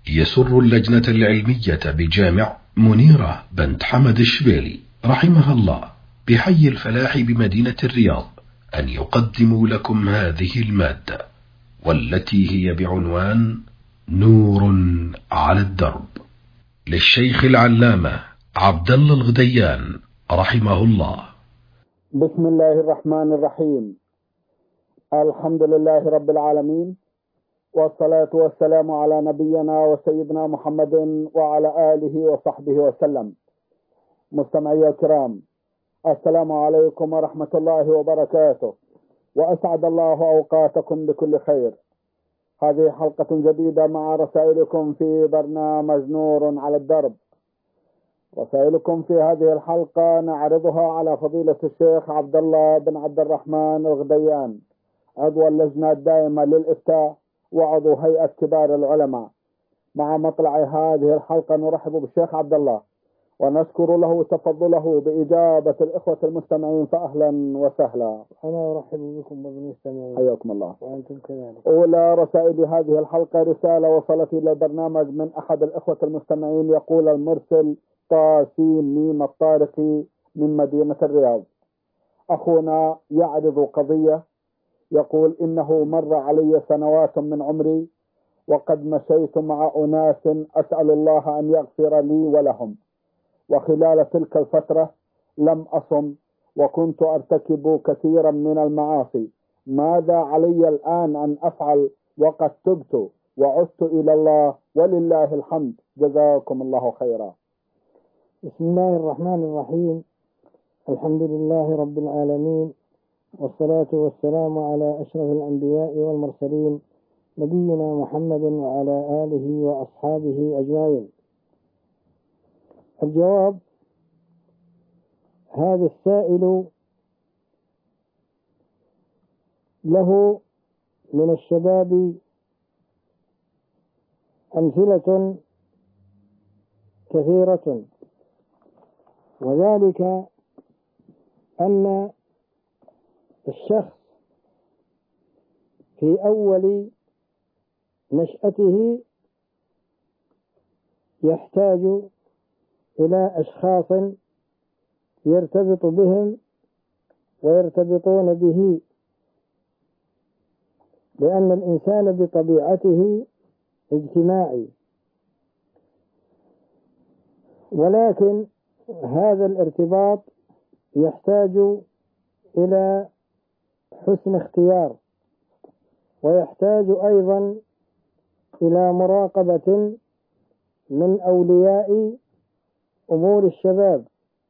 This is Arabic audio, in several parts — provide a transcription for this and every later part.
يسر اللجنة العلمية بجامع منيرة بنت حمد الشبيلي رحمها الله بحي الفلاح بمدينة الرياض أن يقدموا لكم هذه المادة، والتي هي بعنوان نور على الدرب، للشيخ العلامة عبد الله الغديان رحمه الله. بسم الله الرحمن الرحيم. الحمد لله رب العالمين، والصلاة والسلام على نبينا وسيدنا محمد وعلى آله وصحبه وسلم. مستمعي الكرام، السلام عليكم ورحمة الله وبركاته، وأسعد الله أوقاتكم بكل خير. هذه حلقة جديدة مع رسائلكم في برنامج نور على الدرب. رسائلكم في هذه الحلقة نعرضها على فضيلة الشيخ عبد الله بن عبد الرحمن الغديان، عضو اللجنة الدائمة للإفتاء وعضو هيئة كبار العلماء. مع مطلع هذه الحلقة نرحب بالشيخ عبد الله ونشكر له تفضله بإجابة الإخوة المستمعين، فأهلا وسهلا. أنا أرحب بكم بالمستمعين، حياكم الله. وأنتم كذلك. أولى رسائل هذه الحلقة رسالة وصلت إلى البرنامج من أحد الإخوة المستمعين، يقول المرسل طاسين ميم الطارقي من مدينة الرياض: أخونا يعرض قضية، يقول إنه مر علي سنوات من عمري وقد مشيت مع أناس أسأل الله أن يغفر لي ولهم، وخلال تلك الفترة لم أصم وكنت أرتكب كثيرا من المعاصي. ماذا علي الآن أن أفعل وقد تبت وعدت إلى الله ولله الحمد، جزاكم الله خيرا. بسم الله الرحمن الرحيم. الحمد لله رب العالمين، والصلاة والسلام على أشرف الأنبياء والمرسلين، نبينا محمد وعلى آله وأصحابه أجمعين. الجواب: هذا السائل له من الشباب أمثلة كثيرة، وذلك أن الشخص في أول نشأته يحتاج إلى أشخاص يرتبط بهم ويرتبطون به، لأن الإنسان بطبيعته اجتماعي، ولكن هذا الارتباط يحتاج إلى حسن اختيار، ويحتاج أيضا إلى مراقبة من أولياء أمور الشباب،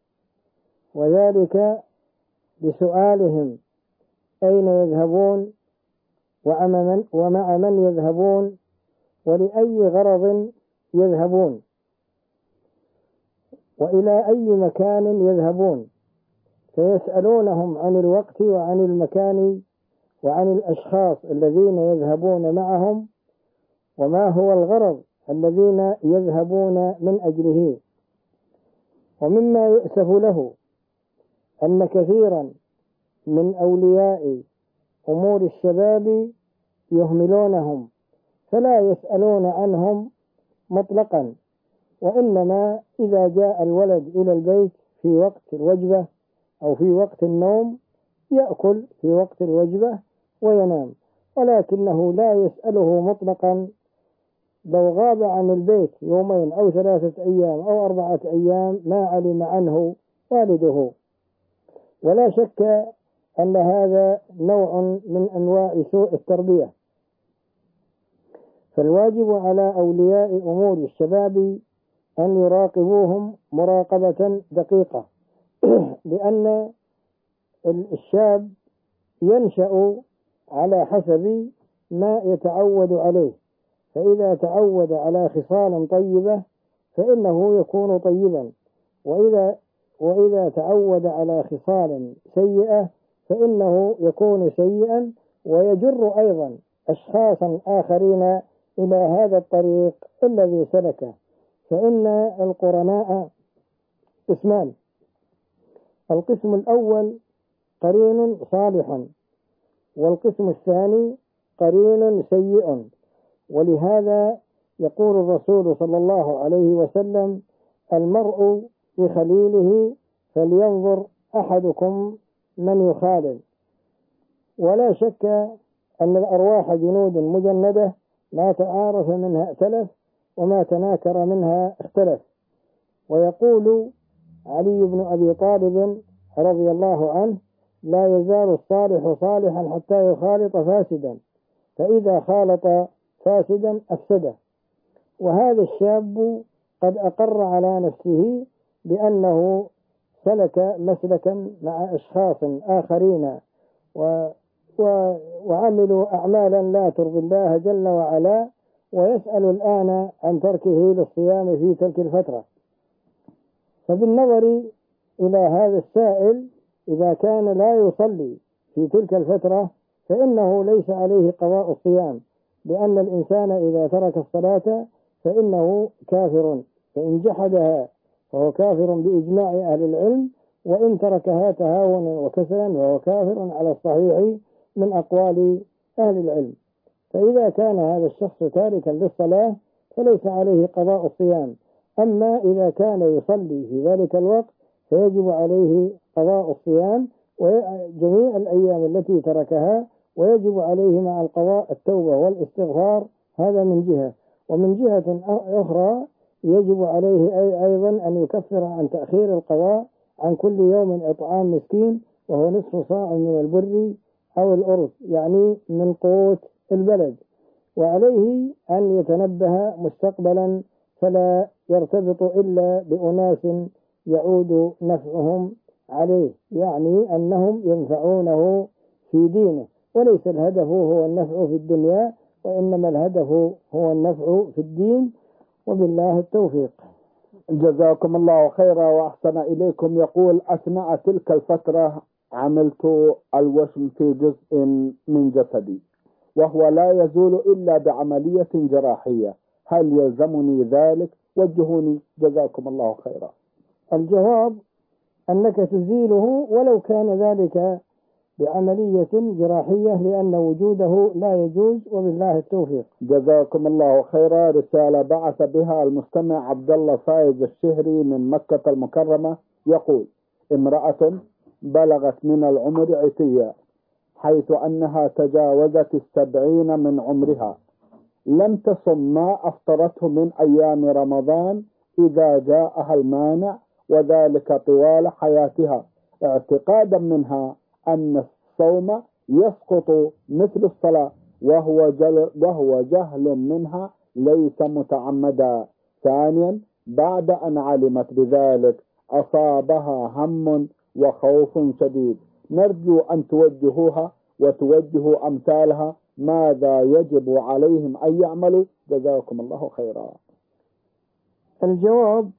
وذلك بسؤالهم أين يذهبون ومع من يذهبون ولأي غرض يذهبون وإلى أي مكان يذهبون، فيسألونهم عن الوقت وعن المكان وعن الأشخاص الذين يذهبون معهم، وما هو الغرض الذين يذهبون من أجله. ومما يؤسف له أن كثيرا من أولياء أمور الشباب يهملونهم، فلا يسألون عنهم مطلقا، وإنما إذا جاء الولد إلى البيت في وقت الوجبة أو في وقت النوم يأكل في وقت الوجبة وينام، ولكنه لا يسأله مطلقا. لو غاب عن البيت يومين أو 3 أيام أو 4 أيام ما علم عنه والده. ولا شك أن هذا نوع من أنواع سوء التربية، فالواجب على أولياء أمور الشباب أن يراقبوهم مراقبة دقيقة، لأن الشاب ينشأ على حسب ما يتعود عليه، فإذا تعود على خصال طيبة فإنه يكون طيبا، وإذا تعود على خصال سيئة فإنه يكون سيئا، ويجر أيضا أشخاصا آخرين إلى هذا الطريق الذي سلكه. فإن القرناء قسمان: القسم الأول قرين صالح، والقسم الثاني قرين سيء. ولهذا يقول الرسول صلى الله عليه وسلم: المرء بخليله فلينظر أحدكم من يخالل. ولا شك أن الأرواح جنود مجندة، ما تعارف منها ائتلف وما تناكر منها اختلف. ويقول علي بن أبي طالب رضي الله عنه: لا يزال الصالح صالحا حتى يخالط فاسدا، فإذا خالط فاسدا أفسده. وهذا الشاب قد أقر على نفسه بأنه سلك مسلكا مع أشخاص آخرين وعملوا أعمالا لا ترضي الله جل وعلا، ويسأل الآن عن تركه للصيام في تلك الفترة. فبالنظر إلى هذا السائل، إذا كان لا يصلي في تلك الفترة فإنه ليس عليه قضاء الصيام، لأن الإنسان إذا ترك الصلاة فإنه كافر، فإن جحدها فهو كافر بإجماع أهل العلم، وإن تركها تهاونا وكسلا فهو كافر على الصحيح من أقوال أهل العلم. فإذا كان هذا الشخص تاركا للصلاة فليس عليه قضاء الصيام. أما إذا كان يصلي في ذلك الوقت فيجب عليه قضاء الصيام وجميع الأيام التي تركها، ويجب عليه مع القضاء التوبة والاستغفار. هذا من جهة. ومن جهة أخرى يجب عليه أيضا أن يكفر عن تأخير القضاء عن كل يوم إطعام مسكين، وهو نصف صاع من البر أو الأرز، يعني من قوت البلد. وعليه أن يتنبه مستقبلا فلا يرتبط إلا بأناس يعود نفعهم عليه، يعني أنهم ينفعونه في دينه، وليس الهدف هو النفع في الدنيا، وإنما الهدف هو النفع في الدين. وبالله التوفيق. جزاكم الله خيرا وأحسن إليكم. يقول: أثناء تلك الفترة عملت الوشم في جزء من جسدي، وهو لا يزول إلا بعملية جراحية، هل يلزمني ذلك؟ وجهوني جزاكم الله خيرا. الجواب أنك تزيله ولو كان ذلك بعملية جراحية، لأن وجوده لا يجوز، وبالله التوفيق. جزاكم الله خيرا. رسالة بعث بها المستمع عبد الله فايز الشهري من مكة المكرمة، يقول: امرأة بلغت من العمر عتية، حيث أنها تجاوزت 70 من عمرها، لم تصم ما أفطرته من أيام رمضان إذا جاءها المانع، وذلك طوال حياتها، اعتقادا منها أن الصوم يسقط مثل الصلاة، وهو جهل منها ليس متعمدا. ثانيا، بعد أن علمت بذلك أصابها هم وخوف شديد، نرجو أن توجهوها وتوجهوا أمثالها، ماذا يجب عليهم أن يعملوا؟ جزاكم الله خيرا. الجواب: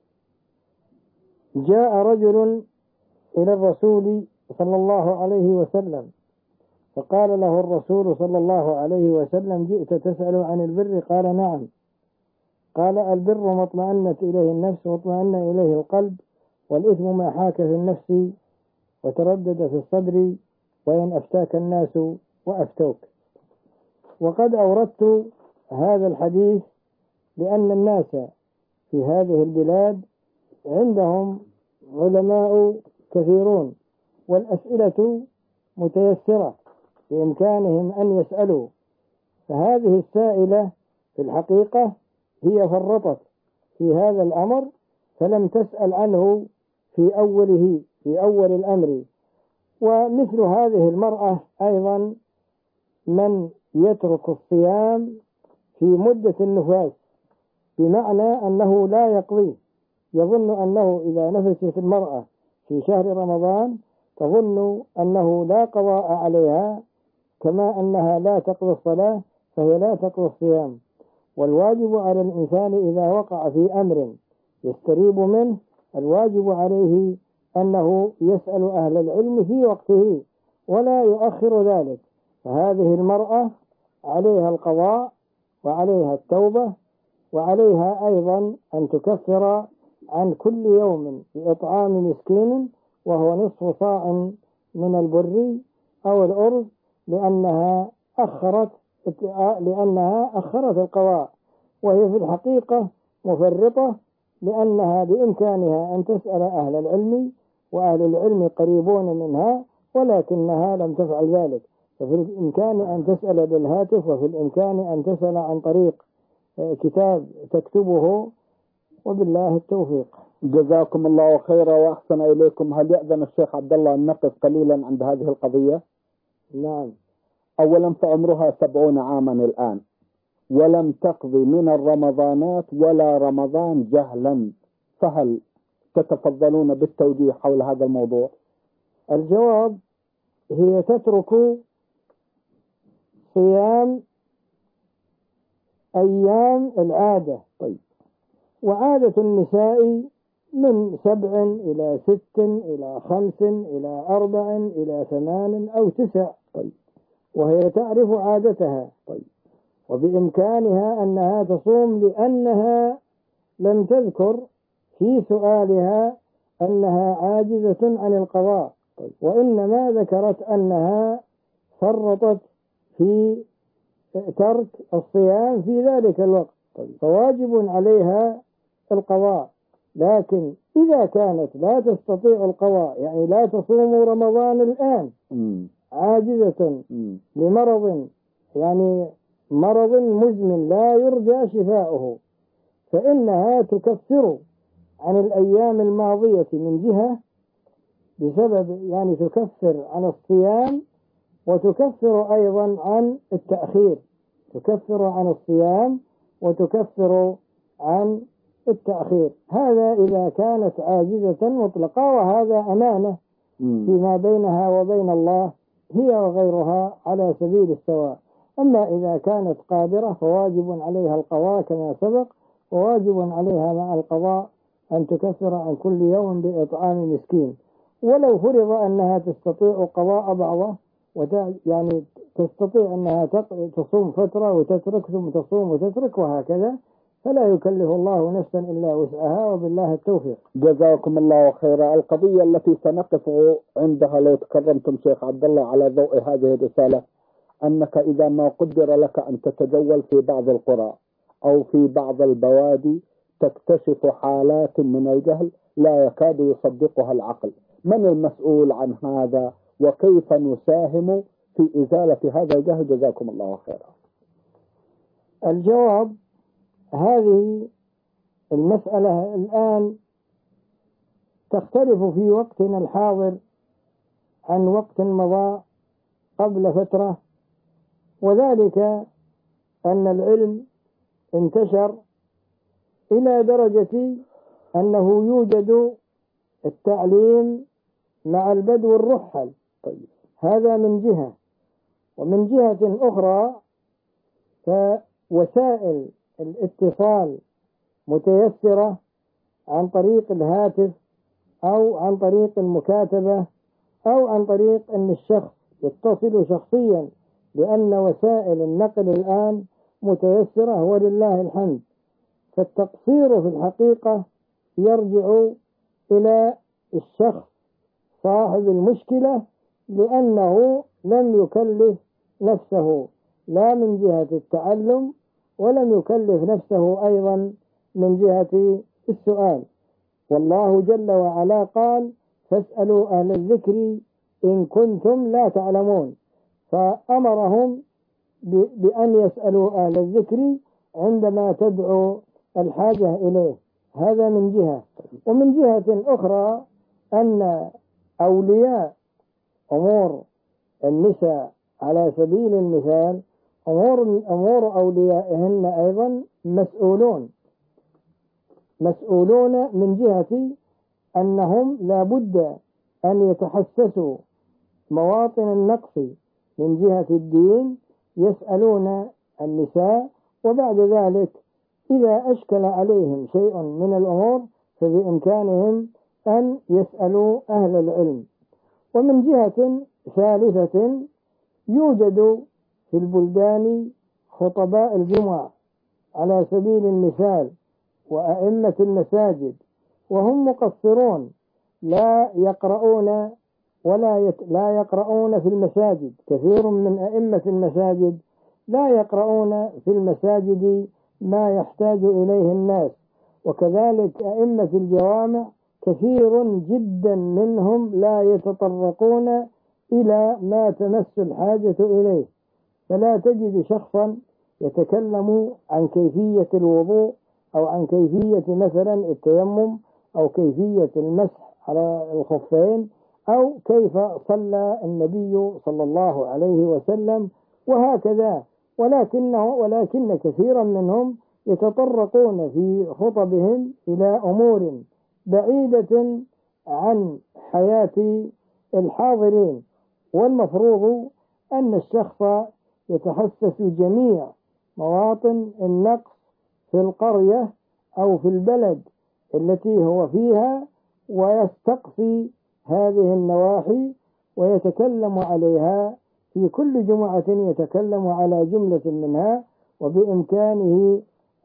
جاء رجل إلى الرسول صلى الله عليه وسلم فقال له الرسول صلى الله عليه وسلم: جئت تسأل عن البر؟ قال: نعم. قال: البر ما اطمأنت إليه النفس واطمأن إليه القلب، والإثم ما حاك في النفس وتردد في الصدر، وإن أفتاك الناس وأفتوك. وقد أوردت هذا الحديث لأن الناس في هذه البلاد عندهم علماء كثيرون، والأسئلة متيسرة بإمكانهم أن يسألوا. فهذه السائلة في الحقيقة هي فرطت في هذا الأمر، فلم تسأل عنه في أول الأمر. ومثل هذه المرأة أيضا من يترك الصيام في مدة النفاس، بمعنى أنه لا يقضي، يظن أنه إذا نفست المرأة في شهر رمضان تظن أنه لا قضاء عليها، كما أنها لا تقضي الصلاة فهي لا تقضي الصيام. والواجب على الإنسان إذا وقع في أمر يستريب منه، الواجب عليه أنه يسأل أهل العلم في وقته ولا يؤخر ذلك. فهذه المرأة عليها القضاء وعليها التوبة، وعليها أيضا أن تكفر عن كل يوم بإطعام مسكين، وهو نصف صاع من البر أو الأرز، لأنها أخرت القضاء. وهي في الحقيقة مفرطة، لأنها بإمكانها أن تسأل أهل العلم، وأهل العلم قريبون منها، ولكنها لم تفعل ذلك. ففي الإمكان أن تسأل بالهاتف، وفي الإمكان أن تسأل عن طريق كتاب تكتبه، وبالله التوفيق. جزاكم الله خيرا وأحسن إليكم. هل يأذن الشيخ عبد الله أن نقف قليلا عند هذه القضية؟ نعم. أولا فعمرها 70 عاما الآن، ولم تقضي من الرمضانات ولا رمضان جهلا، فهل تتفضلون بالتوجيه حول هذا الموضوع؟ الجواب: هي تترك صيام أيام العادة. طيب. وعادة النساء من 7 إلى 6 إلى 5 إلى 4 إلى 8 أو 9. طيب. وهي تعرف عادتها. طيب. وبإمكانها أنها تصوم، لأنها لم تذكر في سؤالها أنها عاجزة عن القضاء. طيب. وإنما ذكرت أنها فرطت في ترك الصيام في ذلك الوقت. طيب. فواجب عليها القضاء. لكن إذا كانت لا تستطيع القضاء، يعني لا تصوم رمضان الآن، عاجزة لمرض، يعني مرض مزمن لا يرجى شفاؤه، فإنها تكفر عن الأيام الماضية من جهة، بسبب يعني تكفر عن الصيام، وتكفر أيضا عن التأخير. تكفر عن الصيام وتكفر عن التأخير. هذا إذا كانت عاجزة مطلقة، وهذا أمانة فيما بينها وبين الله، هي وغيرها على سبيل السواء. أما إذا كانت قادرة فواجب عليها القضاء كما سبق، وواجب عليها مع القضاء أن تكفر عن كل يوم بإطعام مسكين. ولو فرض أنها تستطيع قضاء بعضه، يعني تستطيع أنها تصوم فترة وتترك، ثم تصوم وتترك، وهكذا، فلا يكلف الله نفسا إلا وسعها، وبالله التوفيق. جزاكم الله خيرا. القضية التي سنقف عندها لو تكرمتم شيخ عبد الله على ضوء هذه الرسالة، أنك إذا ما قدر لك أن تتجول في بعض القرى أو في بعض البوادي، تكتشف حالات من الجهل لا يكاد يصدقها العقل. من المسؤول عن هذا؟ وكيف نساهم في إزالة هذا الجهل؟ جزاكم الله خيرا. الجواب: هذه المسألة الآن تختلف في وقتنا الحاضر عن وقت مضى قبل فترة، وذلك أن العلم انتشر إلى درجة أنه يوجد التعليم مع البدو الرحل. طيب. هذا من جهة. ومن جهة أخرى فوسائل الاتصال متيسرة عن طريق الهاتف، أو عن طريق المكاتبة، أو عن طريق أن الشخص يتصل شخصيا، لأن وسائل النقل الآن متيسرة ولله الحمد. فالتقصير في الحقيقة يرجع إلى الشخص صاحب المشكلة، لأنه لم يكلف نفسه لا من جهة التعلم، ولم يكلف نفسه أيضا من جهة السؤال. والله جل وعلا قال: فاسألوا أهل الذكر إن كنتم لا تعلمون. فأمرهم بأن يسألوا أهل الذكر عندما تدعو الحاجة إليه. هذا من جهة. ومن جهة أخرى أن أولياء أمور النساء على سبيل المثال، أمور أوليائهن أيضا مسؤولون من جهة أنهم لا بد أن يتحسسوا مواطن النقص من جهة الدين، يسألون النساء. وبعد ذلك إذا أشكل عليهم شيء من الأمور فبإمكانهم أن يسألوا أهل العلم. ومن جهة ثالثة يوجد في البلدان خطباء الجمعة على سبيل المثال، وأئمة المساجد، وهم مقصرون، لا يقرؤون لا يقرؤون في المساجد. كثير من أئمة المساجد لا يقرؤون في المساجد ما يحتاج إليه الناس. وكذلك أئمة الجوامع كثير جدا منهم لا يتطرقون إلى ما تمس الحاجة إليه، فلا تجد شخصا يتكلم عن كيفية الوضوء أو عن كيفية مثلا التيمم أو كيفية المسح على الخفين أو كيف صلى النبي صلى الله عليه وسلم وهكذا. ولكن كثيرا منهم يتطرقون في خطبهم إلى أمور بعيدة عن حياة الحاضرين. والمفروض أن الشخص يتحسس جميع مواطن النقص في القرية أو في البلد التي هو فيها ويستقصي هذه النواحي ويتكلم عليها في كل جمعة، يتكلم على جملة منها. وبإمكانه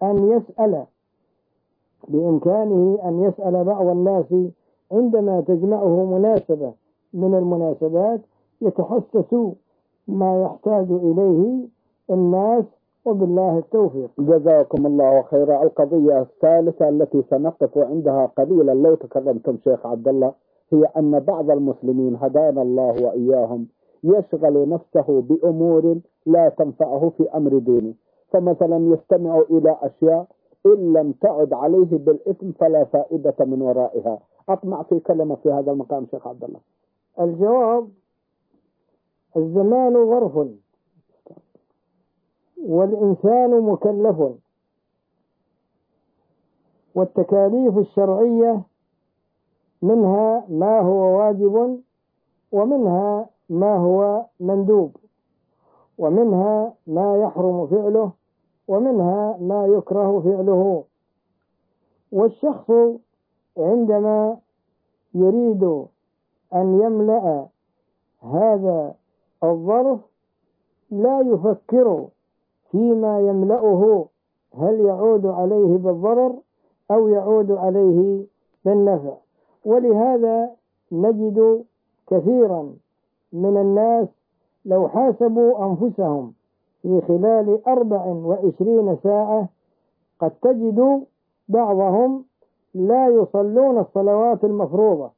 أن يسأل بعض الناس عندما تجمعه مناسبة من المناسبات يتحسس ما يحتاج إليه الناس، وبالله التوفيق. جزاكم الله خيرا. القضية الثالثة التي سنقف عندها قليلا لو تكرمتم شيخ عبد الله هي أن بعض المسلمين هدانا الله وإياهم يشغل نفسه بأمور لا تنفعه في أمر دينه، فمثلا يستمع إلى أشياء إن لم تعد عليه بالإثم فلا فائدة من ورائها. أطمع في كلمة في هذا المقام شيخ عبد الله. الجواب: الزمان ظرف والإنسان مكلف، والتكاليف الشرعية منها ما هو واجب ومنها ما هو مندوب، ومنها ما يحرم فعله ومنها ما يكره فعله. والشخص عندما يريد أن يملأ هذا الظرف لا يفكر فيما يملأه هل يعود عليه بالضرر أو يعود عليه بالنفع. ولهذا نجد كثيرا من الناس لو حاسبوا أنفسهم في خلال 24 ساعة قد تجد بعضهم لا يصلون الصلوات المفروضة،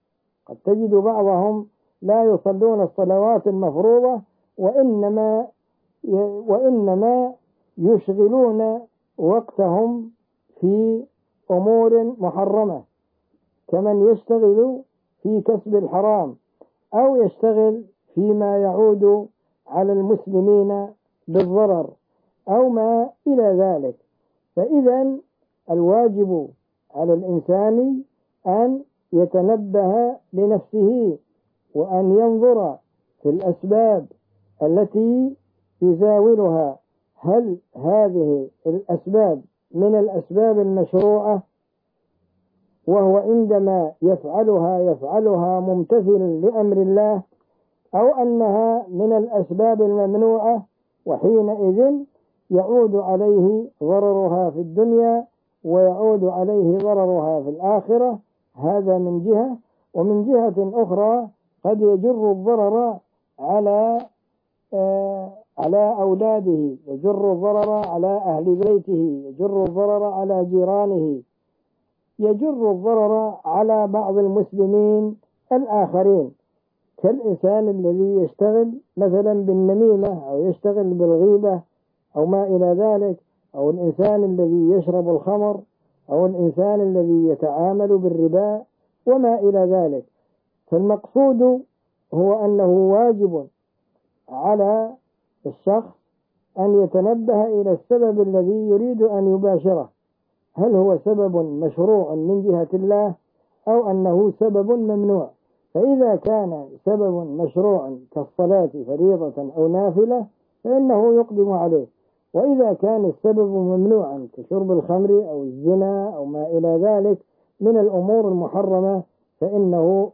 وإنما يشغلون وقتهم في أمور محرمة، كمن يشتغل في كسب الحرام أو يشتغل فيما يعود على المسلمين بالضرر أو ما إلى ذلك. فإذا الواجب على الإنسان أن يتنبه لنفسه وأن ينظر في الأسباب التي يزاولها، هل هذه الأسباب من الأسباب المشروعة وهو عندما يفعلها ممتثلا لأمر الله، أو أنها من الأسباب الممنوعة وحينئذ يعود عليه ضررها في الدنيا ويعود عليه ضررها في الآخرة. هذا من جهة. ومن جهة أخرى قد يجر الضرر على أولاده، يجر الضرر على أهل بيته، يجر الضرر على جيرانه، يجر الضرر على بعض المسلمين الآخرين، كالإنسان الذي يشتغل مثلا بالنميمة أو يشتغل بالغيبة أو ما إلى ذلك، أو الإنسان الذي يشرب الخمر، أو الإنسان الذي يتعامل بالربا وما إلى ذلك. فالمقصود هو أنه واجب على الشخص أن يتنبه إلى السبب الذي يريد أن يباشره، هل هو سبب مشروع من جهة الله أو أنه سبب ممنوع. فإذا كان سبب مشروع كالصلاة فريضة أو نافلة فإنه يقدم عليه، وإذا كان السبب ممنوعا كشرب الخمر أو الزنا أو ما إلى ذلك من الأمور المحرمة فإنه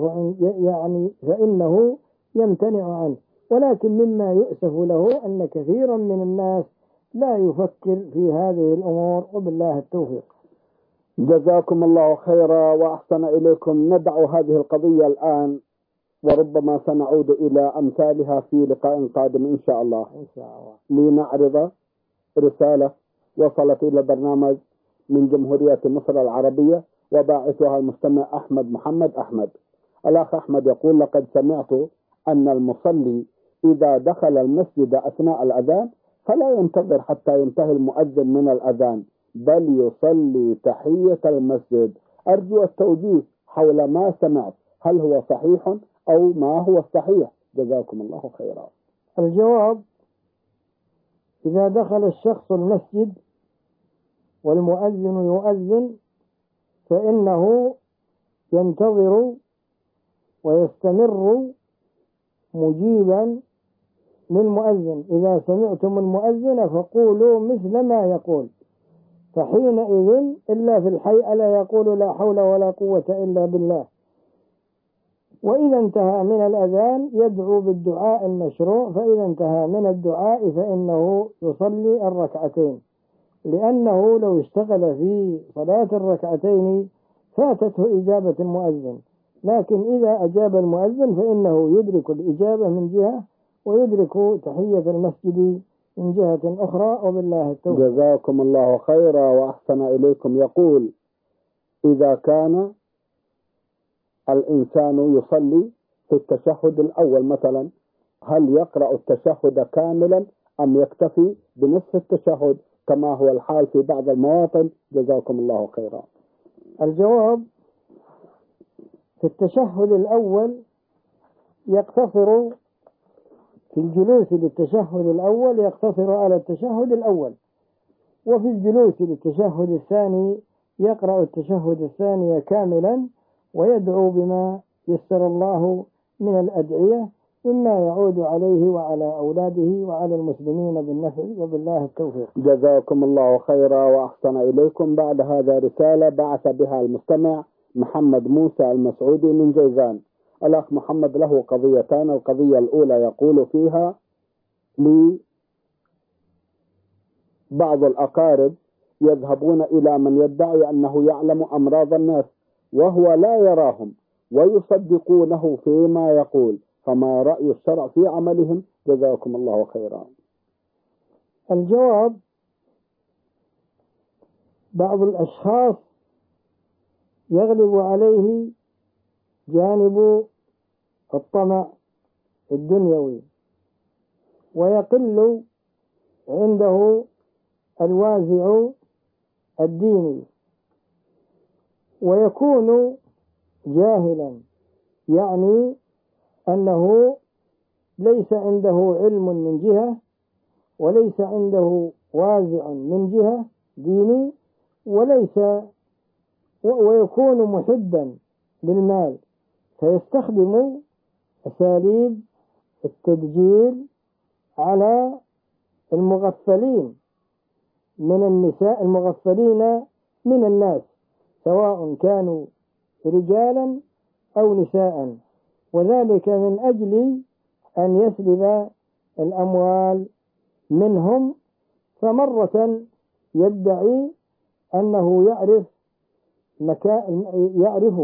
فإنه يمتنع عنه. ولكن مما يؤسف له أن كثيرا من الناس لا يفكر في هذه الأمور، وبالله التوفيق. جزاكم الله خيرا وأحسن إليكم. ندع هذه القضية الآن وربما سنعود إلى أمثالها في لقاء قادم إن شاء الله. لنعرض رسالة وصلت إلى برنامج من جمهورية مصر العربية وباعثها المستمع أحمد محمد أحمد. الأخ أحمد يقول: لقد سمعت أن المصلي إذا دخل المسجد أثناء الأذان فلا ينتظر حتى ينتهي المؤذن من الأذان، بل يصلي تحية المسجد. أرجو التوجيه حول ما سمعت، هل هو صحيح أو ما هو الصحيح؟ جزاكم الله خيرا. الجواب: إذا دخل الشخص المسجد والمؤذن يؤذن فإنه ينتظر ويستمر مجيبا للمؤذن. إذا سمعتم المؤذن فقولوا مثل ما يقول، فحينئذ إلا في الحي ألا يقول لا حول ولا قوة إلا بالله. وإذا انتهى من الأذان يدعو بالدعاء المشروع، فإذا انتهى من الدعاء فإنه يصلي الركعتين، لأنه لو اشتغل في صلاة الركعتين فاتته إجابة المؤذن، لكن إذا أجاب المؤذن فإنه يدرك الإجابة من جهة ويدرك تحية المسجد من جهة أخرى، وبالله التوفيق. جزاكم الله خيرا وأحسن إليكم. يقول: إذا كان الإنسان يصلي في التشهد الأول مثلا، هل يقرأ التشهد كاملا أم يكتفي بنصف التشهد كما هو الحال في بعض المواطن؟ جزاكم الله خيرا. الجواب: في التشهد الأول يقتصر، في الجلوس للتشهد الأول يقتصر على التشهد الأول، وفي الجلوس للتشهد الثاني يقرأ التشهد الثاني كاملا ويدعو بما يسر الله من الأدعية مما يعود عليه وعلى أولاده وعلى المسلمين بالنفع، وبالله التوفيق. جزاكم الله خيرا وأحسن إليكم. بعد هذا رسالة بعث بها المستمع محمد موسى المسعودي من جيزان. الأخ محمد له قضيتان. القضية الأولى يقول فيها: لي بعض الأقارب يذهبون إلى من يدعي أنه يعلم أمراض الناس وهو لا يراهم ويصدقونه فيما يقول، فما رأي الشرع في عملهم؟ جزاكم الله خيرا. الجواب: بعض الأشخاص يغلب عليه جانب الطمع الدنيوي ويقل عنده الوازع الديني، ويكون جاهلا، يعني أنه ليس عنده علم من جهة وليس عنده وازع من جهة ديني، ويكون محبا للمال، فيستخدم أساليب التدجيل على المغفلين من النساء، المغفلين من الناس، سواء كانوا رجالا أو نساء، وذلك من أجل أن يسلب الأموال منهم. فمرة يدعي أنه يعرف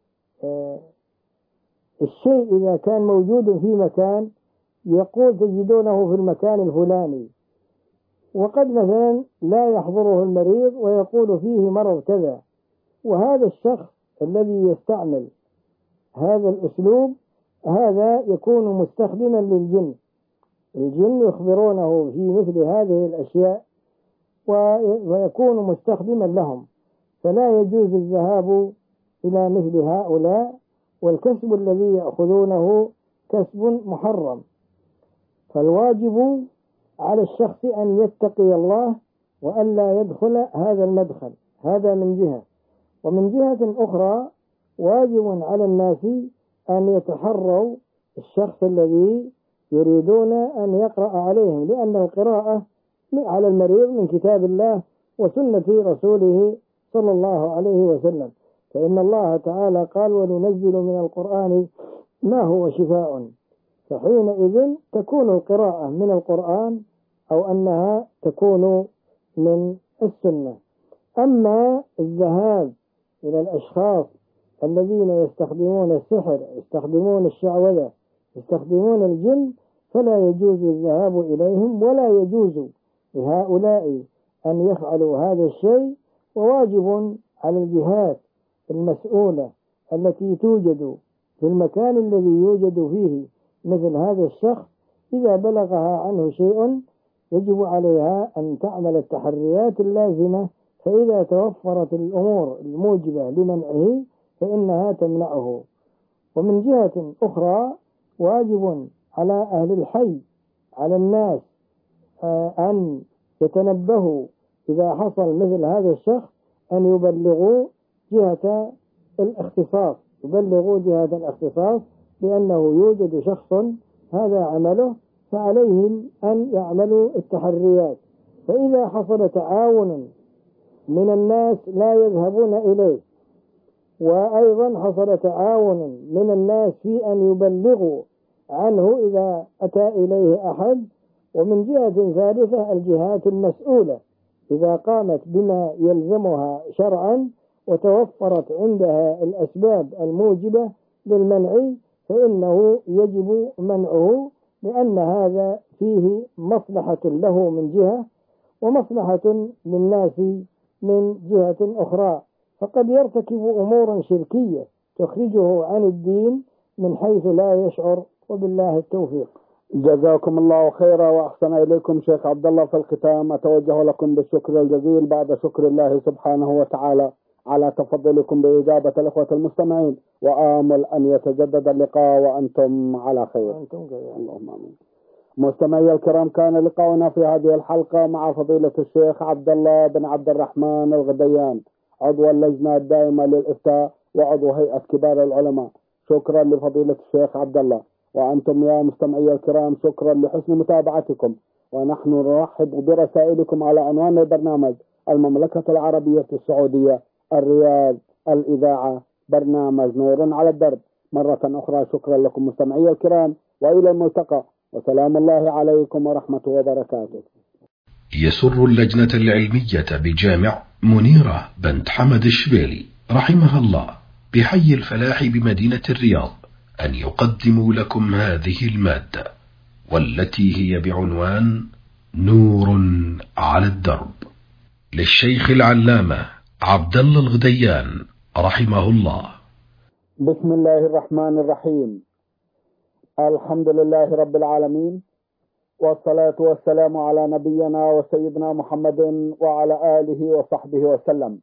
الشيء إذا كان موجود في مكان، يقول تجدونه في المكان الفلاني، وقد مثلا لا يحضره المريض ويقول فيه مرض كذا. وهذا الشخص الذي يستعمل هذا الأسلوب هذا يكون مستخدما للجن. الجن يخبرونه في مثل هذه الأشياء ويكون مستخدما لهم، فلا يجوز الذهاب إلى مثل هؤلاء، والكسب الذي يأخذونه كسب محرم. فالواجب على الشخص أن يتقي الله وأن لا يدخل هذا المدخل. هذا من جهة. ومن جهة أخرى واجب على الناس أن يتحروا الشخص الذي يريدون أن يقرأ عليهم، لأن القراءة على المريض من كتاب الله وسنة رسوله صلى الله عليه وسلم، فإن الله تعالى قال: وننزل من القرآن ما هو شفاء. فحينئذ تكون القراءة من القرآن أو أنها تكون من السنة. أما الذهاب إلى الأشخاص الذين يستخدمون السحر، يستخدمون الشعوذة، يستخدمون الجن، فلا يجوز الذهاب إليهم، ولا يجوز لهؤلاء أن يفعلوا هذا الشيء، وواجب على الجهات المسؤولة التي توجد في المكان الذي يوجد فيه مثل هذا الشخص، إذا بلغها عنه شيء يجب عليها أن تعمل التحريات اللازمة، فإذا توفرت الأمور الموجبة لمنعه فإنها تمنعه. ومن جهة أخرى واجب على أهل الحي، على الناس، أن يتنبهوا إذا حصل مثل هذا الشخص أن يبلغوا جهة الاختصاص، لأنه يوجد شخص هذا عمله، فعليهم أن يعملوا التحريات. فإذا حصل تعاون من الناس لا يذهبون إليه، وأيضا حصل تعاون من الناس في أن يبلغوا عنه إذا أتى إليه أحد. ومن جهة ثالثة الجهات المسؤولة إذا قامت بما يلزمها شرعا وتوفرت عندها الأسباب الموجبة للمنع فإنه يجب منعه، لأن هذا فيه مصلحة له من جهة ومصلحة للناس من جهة أخرى، فقد يرتكب أمورا شركية تخرجه عن الدين من حيث لا يشعر. وبالله التوفيق. جزاكم الله خيرا وأحسن إليكم شيخ عبد الله. في الختام أتوجه لكم بالشكر الجزيل بعد شكر الله سبحانه وتعالى على تفضلكم بإجابة الإخوة المستمعين، وآمل أن يتجدد اللقاء وأنتم على خير. اللهم آمين. مستمعي الكرام، كان لقاؤنا في هذه الحلقة مع فضيلة الشيخ عبد الله بن عبد الرحمن الغديان، عضو اللجنة الدائمة للإفتاء وعضو هيئة كبار العلماء. شكرا لفضيلة الشيخ عبد الله. وأنتم يا مستمعي الكرام شكرا لحسن متابعتكم، ونحن نرحب برسائلكم على عنوان البرنامج: المملكة العربية السعودية، الرياض، الإذاعة، برنامج نور على الدرب. مرة أخرى شكرا لكم مستمعي الكرام، وإلى الملتقى، وسلام الله عليكم ورحمة وبركاته. يسر اللجنة العلمية بجامع منيرة بنت حمد الشبيلي رحمها الله بحي الفلاح بمدينة الرياض أن يقدموا لكم هذه المادة، والتي هي بعنوان نور على الدرب، للشيخ العلامة عبد الله الغديان رحمه الله. بسم الله الرحمن الرحيم. الحمد لله رب العالمين، والصلاة والسلام على نبينا وسيدنا محمد وعلى آله وصحبه وسلم.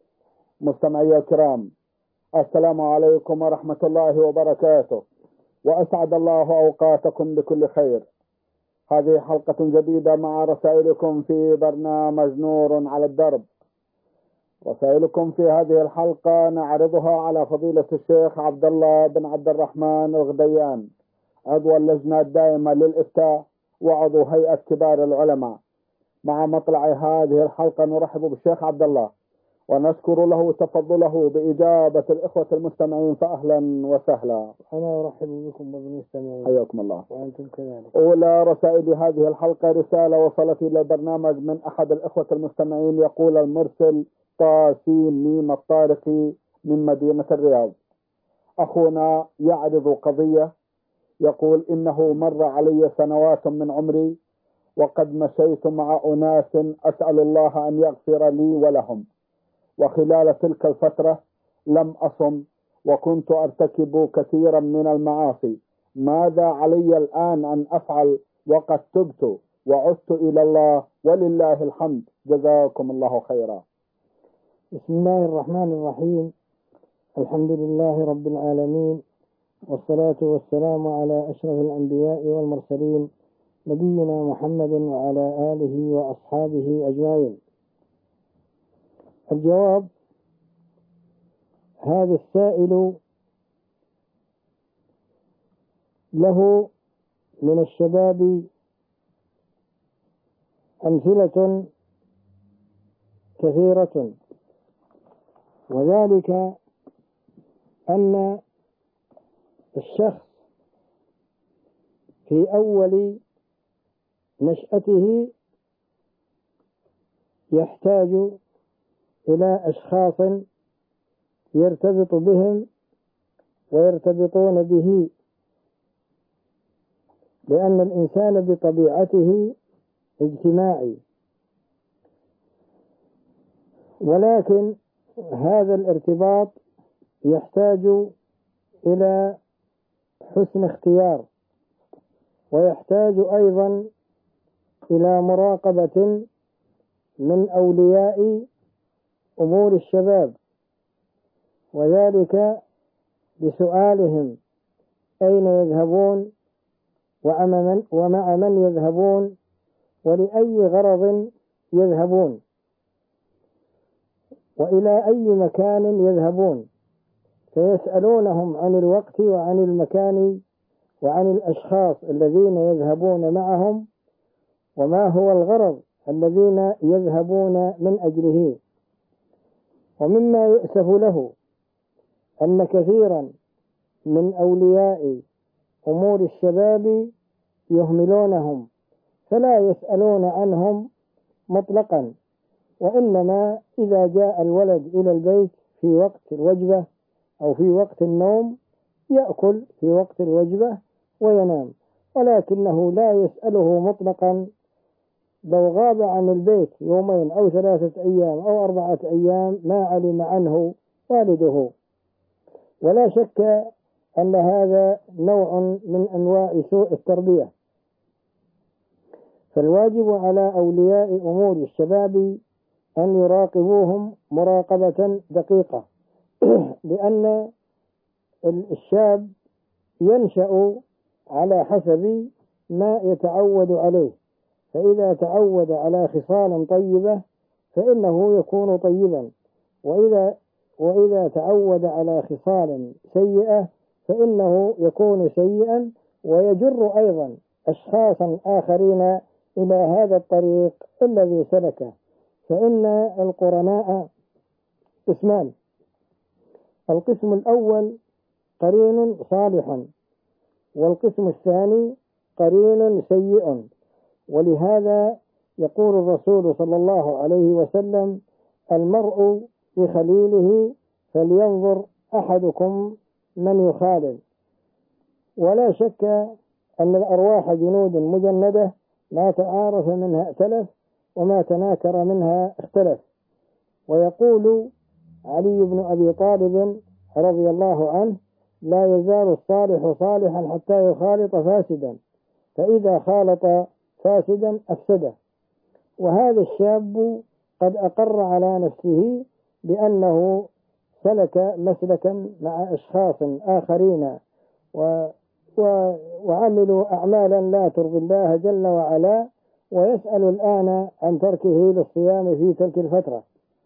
مستمعي الكرام، السلام عليكم ورحمة الله وبركاته، وأسعد الله أوقاتكم بكل خير. هذه حلقة جديدة مع رسائلكم في برنامج نور على الدرب. رسائلكم في هذه الحلقة نعرضها على فضيلة الشيخ عبد الله بن عبد الرحمن الغديان، عضو اللجنة الدائمة للإفتاء وعضو هيئة كبار العلماء. مع مطلع هذه الحلقة نرحب بالشيخ عبد الله ونشكر له تفضله بإجابة الإخوة المستمعين، فأهلا وسهلا. أنا أرحب بكم بالمستمعين. حياكم الله. وأنتم كذلك. أولى رسائل هذه الحلقة رسالة وصلت إلى البرنامج من أحد الإخوة المستمعين، يقول المرسل طاسين ميم الطارقي من مدينة الرياض: أخونا يعرض قضية، يقول: إنه مر علي سنوات من عمري وقد مشيت مع أناس أسأل الله أن يغفر لي ولهم، وخلال تلك الفترة لم أصم وكنت أرتكب كثيرا من المعاصي. ماذا علي الآن أن أفعل وقد تبت وعدت إلى الله ولله الحمد؟ جزاكم الله خيرا. بسم الله الرحمن الرحيم. الحمد لله رب العالمين، والصلاة والسلام على أشرف الأنبياء والمرسلين، نبينا محمد وعلى آله وأصحابه أجمعين. الجواب: هذا السائل له من الشباب أمثلة كثيرة، وذلك أن الشخص في أول نشأته يحتاج إلى أشخاص يرتبط بهم ويرتبطون به، لأن الإنسان بطبيعته اجتماعي، ولكن هذا الارتباط يحتاج إلى حسن اختيار، ويحتاج أيضا إلى مراقبة من أولياء أمور الشباب، وذلك بسؤالهم أين يذهبون ومع من يذهبون ولأي غرض يذهبون وإلى أي مكان يذهبون، فيسألونهم عن الوقت وعن المكان وعن الأشخاص الذين يذهبون معهم وما هو الغرض الذين يذهبون من أجله. ومما يؤسف له أن كثيرا من أولياء أمور الشباب يهملونهم، فلا يسألون عنهم مطلقا، وإنما إذا جاء الولد إلى البيت في وقت الوجبة أو في وقت النوم يأكل في وقت الوجبة وينام، ولكنه لا يسأله مطلقا. لو غاب عن البيت يومين أو 3 أيام أو 4 أيام ما علم عنه والده. ولا شك أن هذا نوع من أنواع سوء التربية، فالواجب على أولياء أمور الشباب أن يراقبوهم مراقبة دقيقة، لأن الشاب ينشأ على حسب ما يتعود عليه، فإذا تعود على خصال طيبة فإنه يكون طيبا، وإذا تعود على خصال سيئة فإنه يكون سيئا، ويجر أيضا أشخاصا آخرين إلى هذا الطريق الذي سلكه. فإن القرناء قسمان: القسم الأول قرين صالح، والقسم الثاني قرين سيء. ولهذا يقول الرسول صلى الله عليه وسلم: المرء بخليله فلينظر أحدكم من يخالل. ولا شك أن الأرواح جنود مجندة، ما تعارف منها ائتلف وما تناكر منها اختلف. ويقول علي بن أبي طالب رضي الله عنه: لا يزال الصالح صالحا حتى يخالط فاسدا، فإذا خالط فاسدا أفسده. وهذا الشاب قد أقر على نفسه بأنه سلك مسلكا مع أشخاص آخرين وعملوا أعمالا لا ترضي الله جل وعلا، ويسأل الآن عن تركه للصيام في تلك الفترة.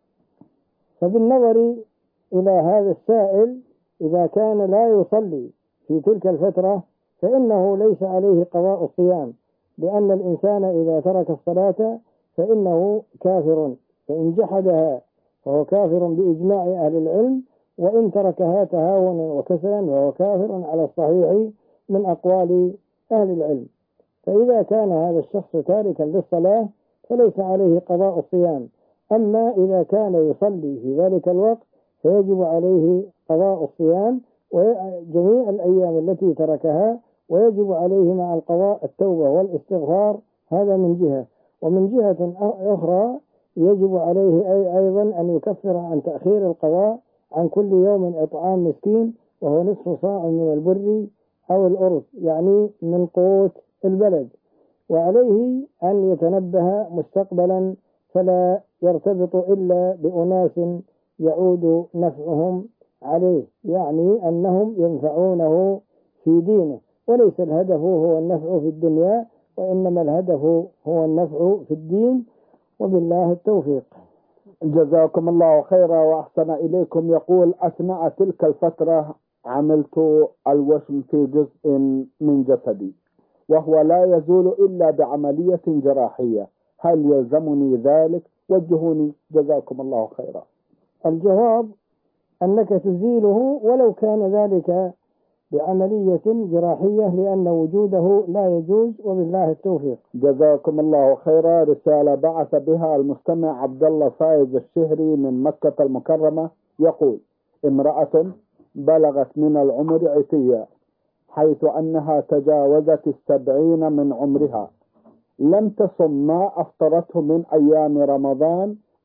فبالنظر إلى هذا السائل، إذا كان لا يصلي في تلك الفترة فإنه ليس عليه قضاء الصيام، لأن الإنسان إذا ترك الصلاة فإنه كافر، فإن جحدها فهو كافر بإجماع أهل العلم، وإن تركها تهاونا وكسلا فهو كافر على الصحيح من أقوال أهل العلم. فإذا كان هذا الشخص تاركا للصلاة فليس عليه قضاء الصيام. أما إذا كان يصلي في ذلك الوقت فيجب عليه قضاء الصيام وجميع الأيام التي تركها، ويجب عليه مع القضاء التوبة والاستغفار. هذا من جهة. ومن جهة أخرى يجب عليه أيضا أن يكفر عن تأخير القضاء عن كل يوم إطعام مسكين، وهو نصف صاع من البر أو الأرز، يعني من قوت البلد. وعليه أن يتنبه مستقبلا فلا يرتبط إلا بأناس يعود نفعهم عليه، يعني أنهم ينفعونه في دينه، وليس الهدف هو النفع في الدنيا، وإنما الهدف هو النفع في الدين. وبالله التوفيق. جزاكم الله خيرا وأحسن إليكم. يقول: أثناء تلك الفترة عملت الوشم في جزء من جسدي، وهو لا يزول إلا بعملية جراحية، هل يلزمني ذلك؟ وجهوني جزاكم الله خيرا. الجواب أنك تزيله ولو كان ذلك بعملية جراحية، لأن وجوده لا يجوز، وبالله التوفيق. جزاكم الله خيرا. رسالة بعث بها المستمع عبد الله فايز الشهري من مكة المكرمة، يقول: امرأة بلغت من العمر عتية، حيث أنها تجاوزت 70 من عمرها، لم تصم ما أفطرته من أيام رمضان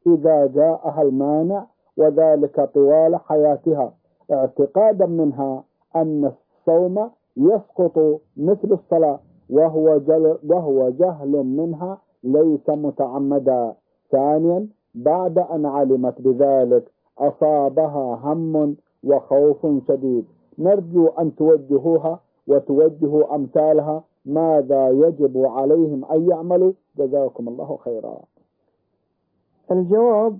إذا جاءها المانع، وذلك طوال حياتها، اعتقادا منها أن الصوم يسقط مثل الصلاة، وهو جهل منها ليس متعمدا. ثانيا، بعد أن علمت بذلك أصابها هم وخوف شديد. نرجو أن توجهوها وتوجهوا أمثالها ماذا يجب عليهم أن يعملوا. جزاكم الله خيرا. الجواب: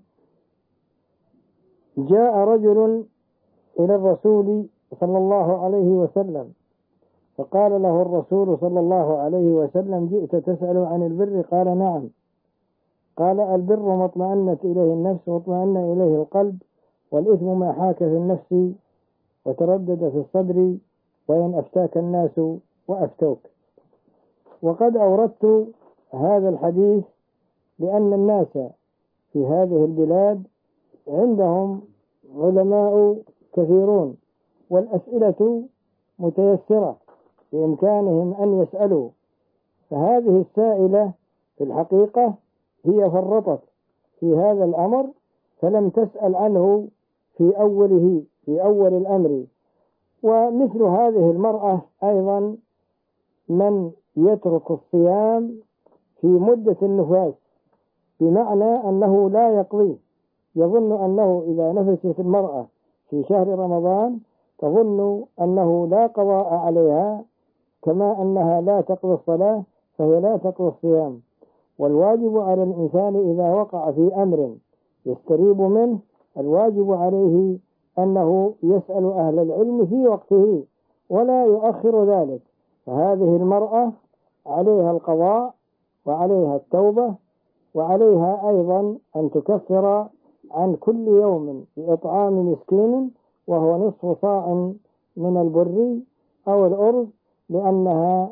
جاء رجل إلى الرسول صلى الله عليه وسلم فقال له الرسول صلى الله عليه وسلم: جئت تسأل عن البر؟ قال: نعم. قال: البر ما اطمأنت إليه النفس واطمأن إليه القلب، والإثم ما حاك في النفس وتردد في الصدر، وإن أفتاك الناس وأفتوك. وقد أوردت هذا الحديث لأن الناس في هذه البلاد عندهم علماء كثيرون، والأسئلة متيسرة بإمكانهم أن يسألوا، فهذه السائلة في الحقيقة هي فرطت في هذا الأمر فلم تسأل عنه في أول الأمر. ومثل هذه المرأة أيضا من يترك الصيام في مدة النفاس، بمعنى أنه لا يقضي، يظن أنه إذا نفست المرأة في شهر رمضان تظن أنه لا قضاء عليها، كما أنها لا تقضي الصلاة فهي لا تقضي الصيام. والواجب على الإنسان إذا وقع في أمر يستريب منه، الواجب عليه أنه يسأل أهل العلم في وقته ولا يؤخر ذلك. فهذه المرأة عليها القضاء وعليها التوبة، وعليها أيضا أن تكفر عن كل يوم بإطعام مسكين وهو نصف صاع من البر أو الأرز، لأنها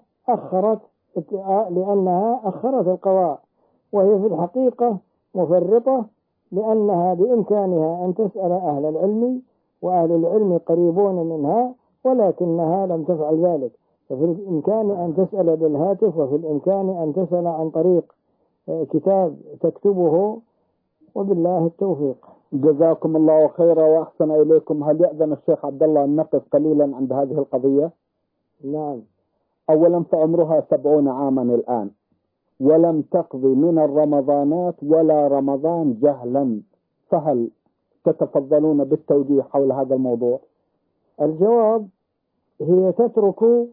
أخرت القضاء، وهي في الحقيقة مفرطة، لأنها بإمكانها أن تسأل أهل العلم، وأهل العلم قريبون منها، ولكنها لم تفعل ذلك. ففي الإمكان أن تسأل بالهاتف، وفي الإمكان أن تسأل عن طريق كتاب تكتبه، وبالله التوفيق. جزاكم الله خيرا وأحسن إليكم. هل يأذن الشيخ عبد الله أن نقف قليلا عند هذه القضية؟ نعم. أولا، فعمرها 70 عاما الآن، ولم تقضي من الرمضانات ولا رمضان جهلا، فهل تتفضلون بالتوجيه حول هذا الموضوع؟ الجواب: هي تترك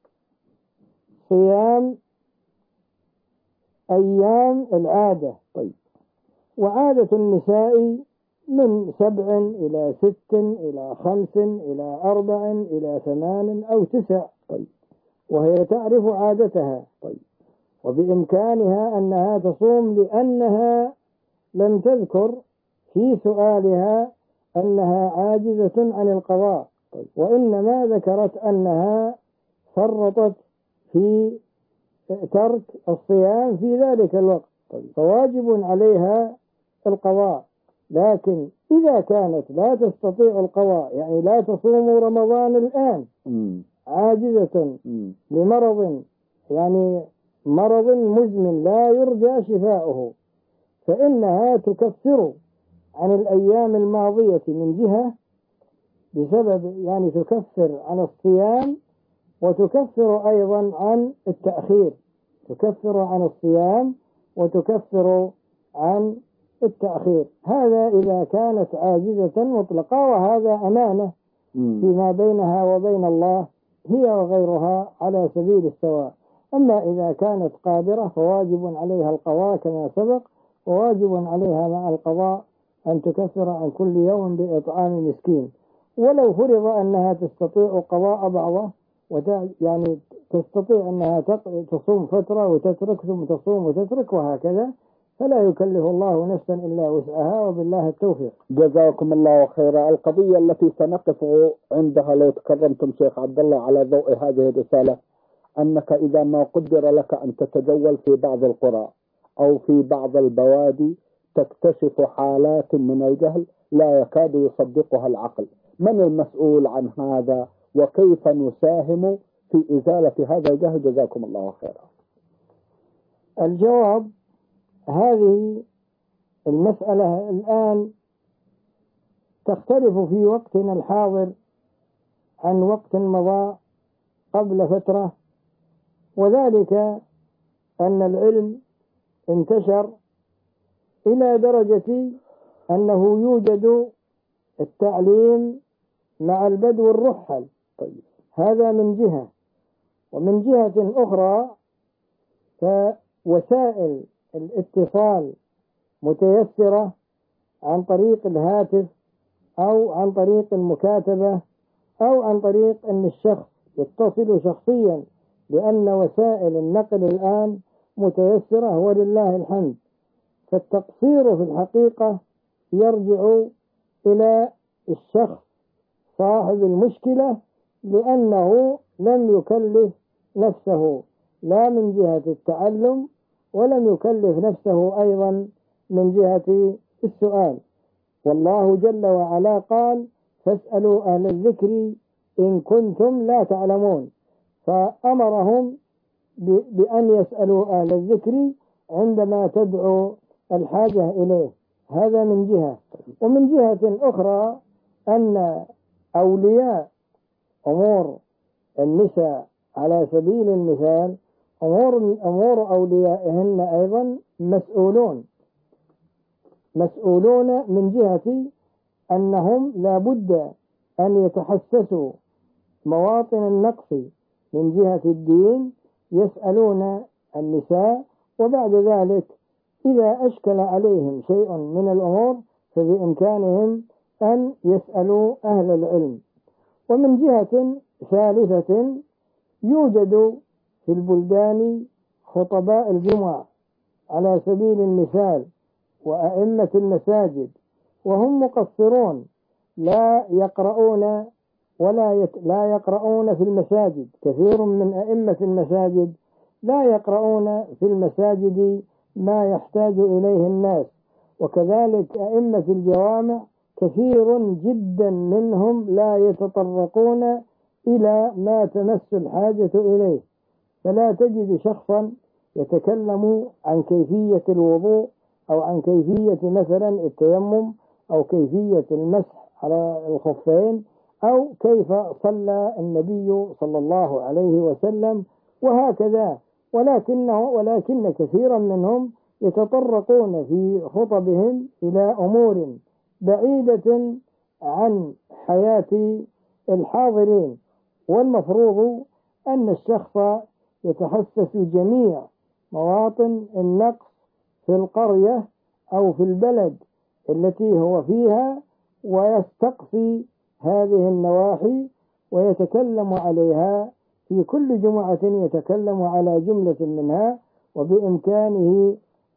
صيام أيام العادة. طيب. وعادة النساء من 7 إلى 6 إلى 5 إلى 4 إلى 8 أو 9. طيب. وهي تعرف عادتها. طيب. وبإمكانها أنها تصوم، لأنها لم تذكر في سؤالها أنها عاجزة عن القضاء. طيب. وإنما ذكرت أنها فرطت في ترك الصيام في ذلك الوقت. طيب. فواجب عليها القضاء. لكن إذا كانت لا تستطيع القضاء، يعني لا تصوم رمضان الآن، عاجزة لمرض، يعني مرض مزمن لا يرجى شفاؤه، فإنها تكفر عن الأيام الماضية من جهة، بسبب يعني تكفر عن الصيام، وتكفر أيضا عن التأخير، تكفر عن الصيام وتكفر عن التأخير. هذا إذا كانت عاجزة مطلقة، وهذا أمانة فيما بينها وبين الله، هي وغيرها على سبيل السواء. أما إذا كانت قادرة فواجب عليها القضاء كما سبق، وواجب عليها مع القضاء أن تكفر عن كل يوم بإطعام مسكين. ولو فرض أنها تستطيع قضاء بعضه، يعني تستطيع أنها تصوم فترة وتترك، ثم تصوم وتترك، وهكذا، فلا يكلف الله نفسا إلا وسعها، وبالله التوفيق. جزاكم الله خيرا. القضية التي سنقف عندها لو تكرمتم شيخ عبد الله على ضوء هذه الرسالة، أنك إذا ما قدر لك أن تتجول في بعض القرى أو في بعض البوادي تكتشف حالات من الجهل لا يكاد يصدقها العقل، من المسؤول عن هذا؟ وكيف نساهم في إزالة هذا الجهل؟ جزاكم الله خيرا. الجواب: هذه المسألة الآن تختلف في وقتنا الحاضر عن وقت مضى قبل فترة، وذلك أن العلم انتشر إلى درجة أنه يوجد التعليم مع البدو الرحل. طيب، هذا من جهة. ومن جهة أخرى فوسائل الاتصال متيسرة عن طريق الهاتف أو عن طريق المكاتبة أو عن طريق أن الشخص يتصل شخصيا، لأن وسائل النقل الآن متيسرة ولله الحمد. فالتقصير في الحقيقة يرجع إلى الشخص صاحب المشكلة، لأنه لم يكلف نفسه لا من جهة التعلم ولم يكلف نفسه أيضا من جهة السؤال. والله جل وعلا قال: فاسألوا أهل الذكر إن كنتم لا تعلمون، فأمرهم بأن يسألوا أهل الذكر عندما تدعو الحاجة إليه. هذا من جهة. ومن جهة أخرى أن أولياء أمور النساء على سبيل المثال أمور أوليائهن أيضا مسؤولون من جهة أنهم لا بد أن يتحسسوا مواطن النقص من جهة الدين، يسألون النساء، وبعد ذلك إذا أشكل عليهم شيء من الأمور فبإمكانهم أن يسألوا أهل العلم. ومن جهة ثالثة يوجد في البلدان خطباء الجمعة على سبيل المثال وأئمة المساجد، وهم مقصرون، لا يقرؤون لا يقرؤون في المساجد. كثير من أئمة المساجد لا يقرؤون في المساجد ما يحتاج إليه الناس، وكذلك أئمة الجوامع كثير جدا منهم لا يتطرقون إلى ما تمس الحاجة إليه. فلا تجد شخصا يتكلم عن كيفية الوضوء أو عن كيفية مثلا التيمم أو كيفية المسح على الخفين أو كيف صلى النبي صلى الله عليه وسلم وهكذا، ولكن كثيرا منهم يتطرقون في خطبهم إلى أمور بعيدة عن حياة الحاضرين. والمفروض أن الشخص يتحسس جميع مواطن النقص في القرية أو في البلد التي هو فيها، ويستقصي هذه النواحي ويتكلم عليها في كل جمعة، يتكلم على جملة منها، وبإمكانه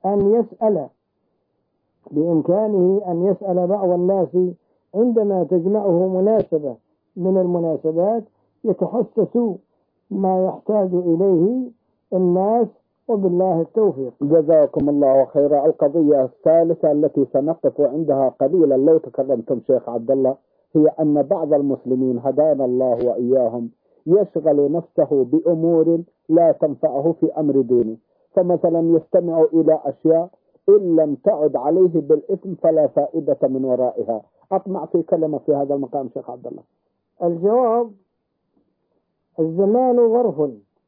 أن يسأل بعض الناس عندما تجمعه مناسبة من المناسبات، يتحسس ما يحتاج إليه الناس، وبالله التوفيق. جزاكم الله خيرا. القضية الثالثة التي سنقف عندها قليلا لو تكرمتم شيخ عبد الله، هي أن بعض المسلمين هدانا الله وإياهم يشغل نفسه بأمور لا تنفعه في أمر دينه، فمثلا يستمع إلى أشياء إن لم تعد عليه بالإثم فلا فائدة من ورائها. أطمع في كلمة في هذا المقام شيخ عبد الله. الجواب: الزمان ظرف،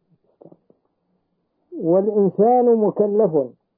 والإنسان مكلف،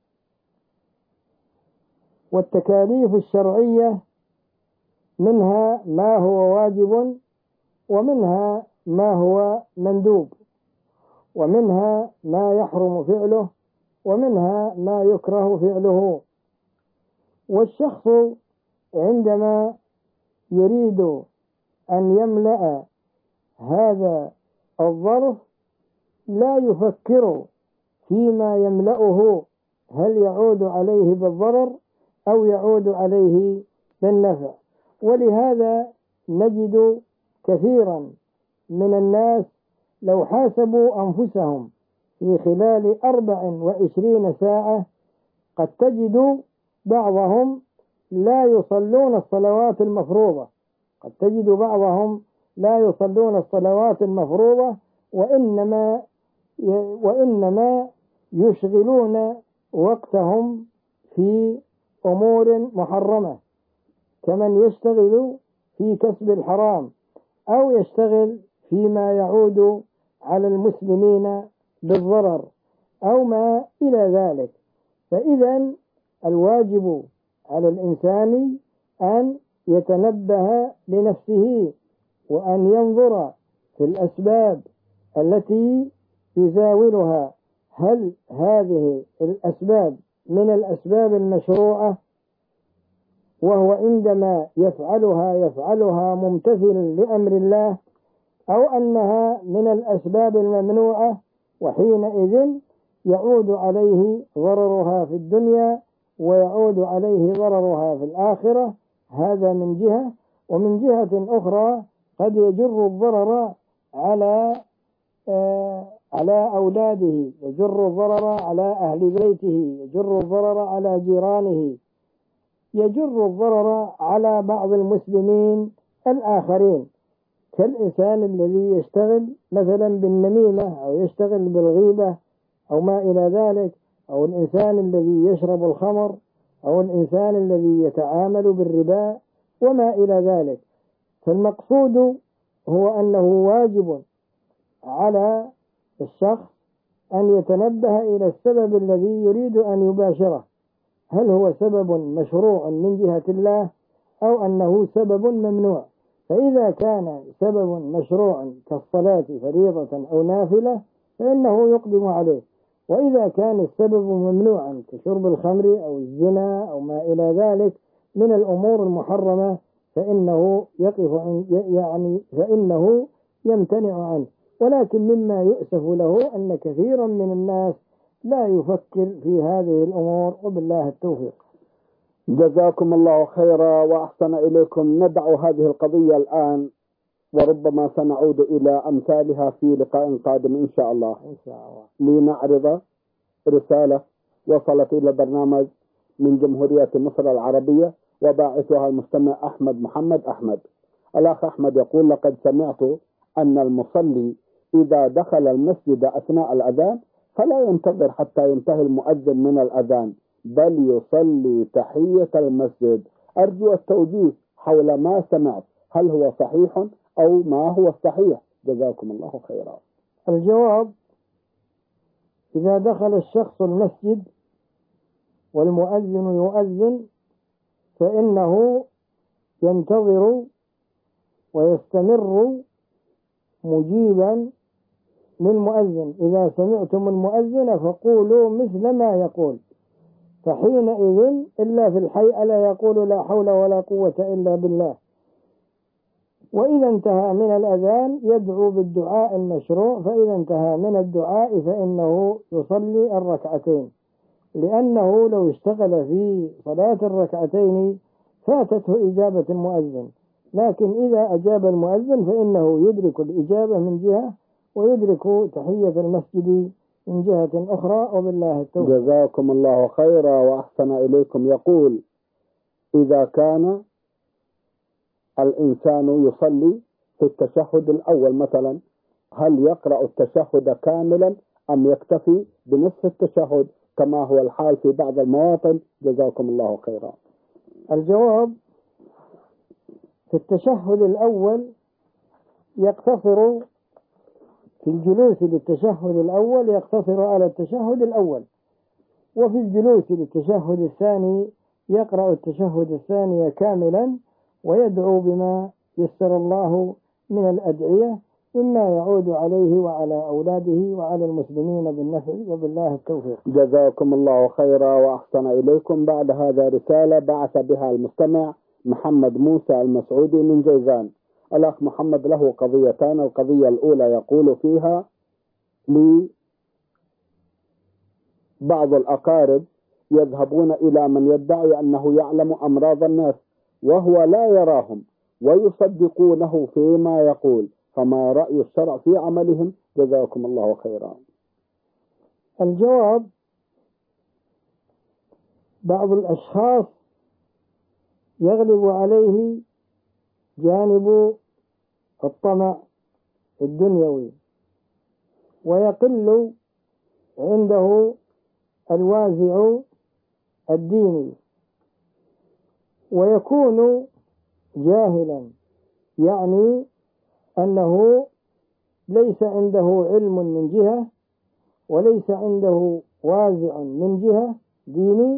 والتكاليف الشرعية منها ما هو واجب، ومنها ما هو مندوب، ومنها ما يحرم فعله، ومنها ما يكره فعله. والشخص عندما يريد أن يملأ هذا الظرف لا يفكر فيما يملأه هل يعود عليه بالضرر أو يعود عليه بالنفع. ولهذا نجد كثيرا من الناس لو حاسبوا أنفسهم في خلال 24 ساعة قد تجد بعضهم لا يصلون الصلوات المفروضة، وإنما يشغلون وقتهم في أمور محرمة، كمن يشتغل في كسب الحرام أو يشتغل فيما يعود على المسلمين بالضرر أو ما إلى ذلك. فإذا الواجب على الإنسان أن يتنبه لنفسه وأن ينظر في الأسباب التي يزاولها، هل هذه الأسباب من الأسباب المشروعة، وهو عندما يفعلها ممتثلا لأمر الله، أو أنها من الأسباب الممنوعة وحينئذ يعود عليه ضررها في الدنيا ويعود عليه ضررها في الآخرة. هذا من جهة. ومن جهة أخرى قد يجر الضرر على أولاده، يجر الضرر على أهل بيته، يجر الضرر على جيرانه، يجر الضرر على بعض المسلمين الآخرين، كالإنسان الذي يشتغل مثلا بالنميمة أو يشتغل بالغيبة أو ما إلى ذلك، أو الإنسان الذي يشرب الخمر، أو الإنسان الذي يتعامل بالربا وما إلى ذلك. فالمقصود هو أنه واجب على الشخص أن يتنبه إلى السبب الذي يريد أن يباشره، هل هو سبب مشروع من جهة الله أو أنه سبب ممنوع. فإذا كان سبب مشروع كالصلاة فريضة أو نافلة فإنه يقدم عليه، وإذا كان السبب ممنوعا كشرب الخمر أو الزنا أو ما إلى ذلك من الأمور المحرمة فإنه فإنه يمتنع عنه. ولكن مما يؤسف له أن كثيرا من الناس لا يفكر في هذه الأمور، وبالله التوفيق. جزاكم الله خيرا وأحسن إليكم. ندع هذه القضية الآن وربما سنعود إلى أمثالها في لقاء قادم إن شاء الله. لنعرض رسالة وصلت إلى برنامج من جمهورية مصر العربية وباعثها المستمع أحمد محمد أحمد. الأخ أحمد يقول: لقد سمعت أن المصلي إذا دخل المسجد أثناء الأذان فلا ينتظر حتى ينتهي المؤذن من الأذان، بل يصلي تحية المسجد. أرجو التوجيه حول ما سمعت، هل هو صحيح أو ما هو الصحيح؟ جزاكم الله خيرا. الجواب: إذا دخل الشخص المسجد والمؤذن يؤذن فإنه ينتظر ويستمر مجيبا للمؤذن. إذا سمعتم المؤذن فقولوا مثل ما يقول، فحينئذ إلا في الحي ألا يقول لا حول ولا قوة إلا بالله. وإذا انتهى من الأذان يدعو بالدعاء المشروع، فإذا انتهى من الدعاء فإنه يصلي الركعتين، لأنه لو اشتغل في صلاة الركعتين فاتته إجابة المؤذن. لكن إذا أجاب المؤذن فإنه يدرك الإجابة من جهة ويدرك تحية المسجد من جهة أخرى، وبالله التوفيق. جزاكم الله خيرا وأحسن إليكم. يقول: إذا كان الإنسان يصلي في التشهد الأول مثلا، هل يقرأ التشهد كاملا أم يكتفي بنصف التشهد كما هو الحال في بعض المواطن؟ جزاكم الله خيرا. الجواب: في التشهد الأول يقتصر في الجلوس للتشهد الأول يقتصر على التشهد الأول، وفي الجلوس للتشهد الثاني يقرأ التشهد الثاني كاملا ويدعو بما يسر الله من الأدعية مما يعود عليه وعلى أولاده وعلى المسلمين بالنفع، وبالله التوفيق. جزاكم الله خيرا وأحسن إليكم. بعد هذا رسالة بعث بها المستمع محمد موسى المسعودي من جيزان. الأخ محمد له قضيتان. القضية الأولى يقول فيها: لي بعض الأقارب يذهبون إلى من يدعي أنه يعلم أمراض الناس وهو لا يراهم ويصدقونه فيما يقول، فما رأي الشرع في عملهم؟ جزاكم الله خيرا. الجواب: بعض الأشخاص يغلب عليه جانب الطمع الدنيوي ويقل عنده الوازع الديني، ويكون جاهلا، يعني أنه ليس عنده علم من جهة، وليس عنده وازع من جهة ديني،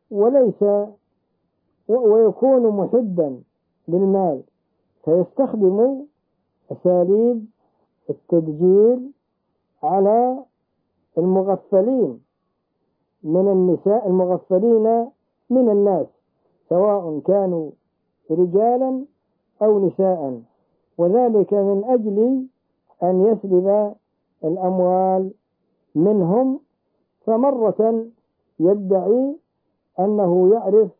ويكون محبا للمال، فيستخدم أساليب التدجيل على المغفلين من النساء، المغفلين من الناس، سواء كانوا رجالا أو نساء، وذلك من أجل أن يسلب الأموال منهم. فمرة يدعي أنه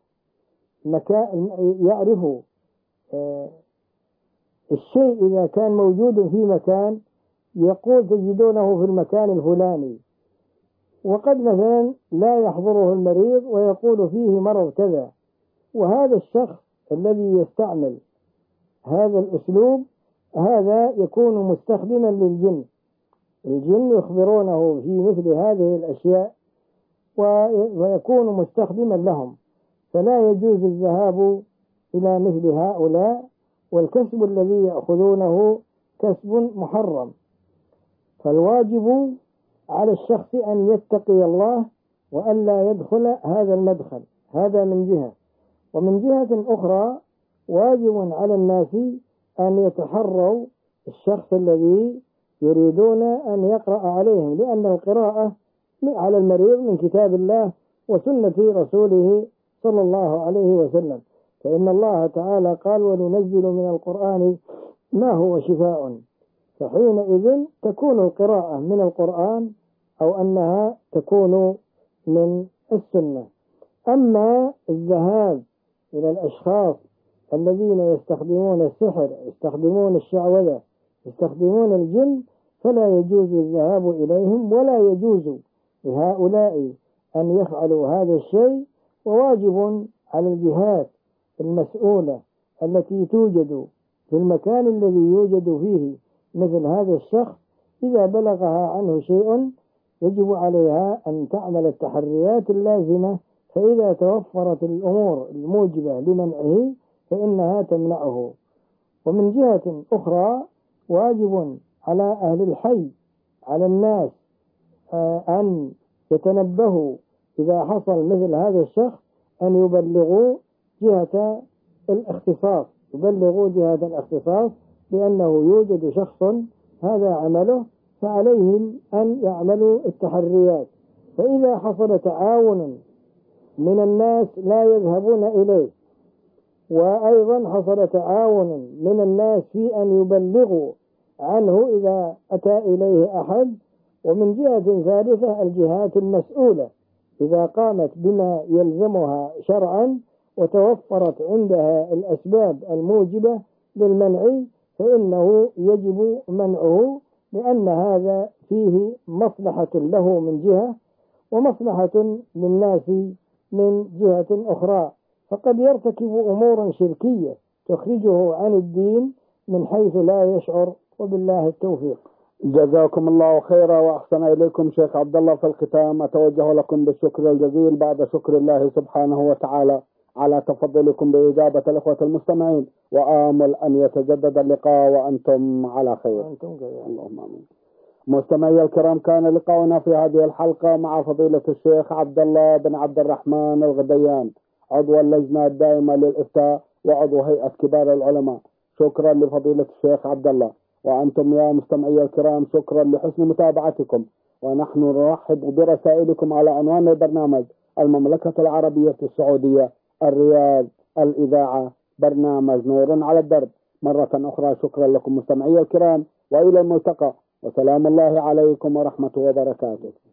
يعرف الشيء إذا كان موجود في مكان، يقول تجدونه في المكان الفلاني، وقد مثلا لا يحضره المريض ويقول فيه مرض كذا. وهذا الشخص الذي يستعمل هذا الأسلوب هذا يكون مستخدما للجن. الجن يخبرونه في مثل هذه الأشياء ويكون مستخدما لهم، فلا يجوز الذهاب إلى مثل هؤلاء، والكسب الذي يأخذونه كسب محرم. فالواجب على الشخص أن يتقي الله وأن لا يدخل هذا المدخل. هذا من جهة. ومن جهة أخرى واجب على الناس أن يتحروا الشخص الذي يريدون أن يقرأ عليهم، لأن القراءة على المريض من كتاب الله وسنة رسوله صلى الله عليه وسلم، فإن الله تعالى قال: وننزل من القرآن ما هو شفاء. فحينئذ تكون القراءة من القرآن أو أنها تكون من السنة. أما الذهاب إلى الأشخاص الذين يستخدمون السحر، يستخدمون الشعوذة، يستخدمون الجن، فلا يجوز الذهاب إليهم، ولا يجوز لهؤلاء أن يفعلوا هذا الشيء. وواجب على الجهات المسؤولة التي توجد في المكان الذي يوجد فيه مثل هذا الشخص، إذا بلغها عنه شيء يجب عليها أن تعمل التحريات اللازمة، فإذا توفرت الأمور الموجبة لمنعه فإنها تمنعه. ومن جهة أخرى واجب على أهل الحي، على الناس، أن يتنبهوا إذا حصل مثل هذا الشخص أن يبلغوا جهة الاختصاص، لأنه يوجد شخص هذا عمله، فعليهم أن يعملوا التحريات. فإذا حصل تعاون من الناس لا يذهبون إليه، وأيضا حصل تعاون من الناس في أن يبلغوا عنه إذا أتى إليه أحد. ومن جهة ثالثة الجهات المسؤولة إذا قامت بما يلزمها شرعا وتوفرت عندها الأسباب الموجبة للمنع، فإنه يجب منعه، لأن هذا فيه مصلحة له من جهة ومصلحة للناس من جهة أخرى. فقد يرتكب أمورا شركية تخرجه عن الدين من حيث لا يشعر، وبالله التوفيق. جزاكم الله خيرا وأحسن إليكم شيخ عبد الله. في الختام أتوجه لكم بالشكر الجزيل بعد شكر الله سبحانه وتعالى على تفضلكم بإجابة الإخوة المستمعين، وآمل أن يتجدد اللقاء وأنتم على خير. اللهم آمين. مستمعي الكرام، كان لقاؤنا في هذه الحلقة مع فضيلة الشيخ عبد الله بن عبد الرحمن الغديان، عضو اللجنة الدائمة للإفتاء وعضو هيئة كبار العلماء. شكرا لفضيلة الشيخ عبد الله. وأنتم يا مستمعي الكرام شكرا لحسن متابعتكم، ونحن نرحب برسائلكم على عنوان البرنامج: المملكة العربية السعودية، الرياض، الإذاعة، برنامج نور على الدرب. مرة أخرى شكرا لكم مستمعي الكرام، وإلى الملتقى، وسلام الله عليكم ورحمة وبركاته.